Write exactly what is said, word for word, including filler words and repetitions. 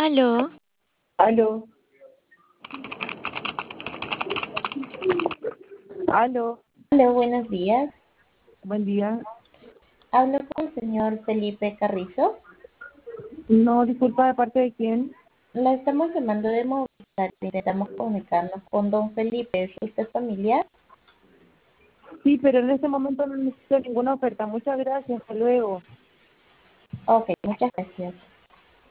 Aló, Aló, aló, Hola, buenos días. buen día. Hablo con el señor Felipe Carrizo. No, disculpa, ¿de parte de quién? La estamos llamando de Movistar. Intentamos comunicarnos con don Felipe. ¿Es usted familiar? Sí, pero en este momento no necesito ninguna oferta. Muchas gracias, hasta luego. Ok, muchas gracias.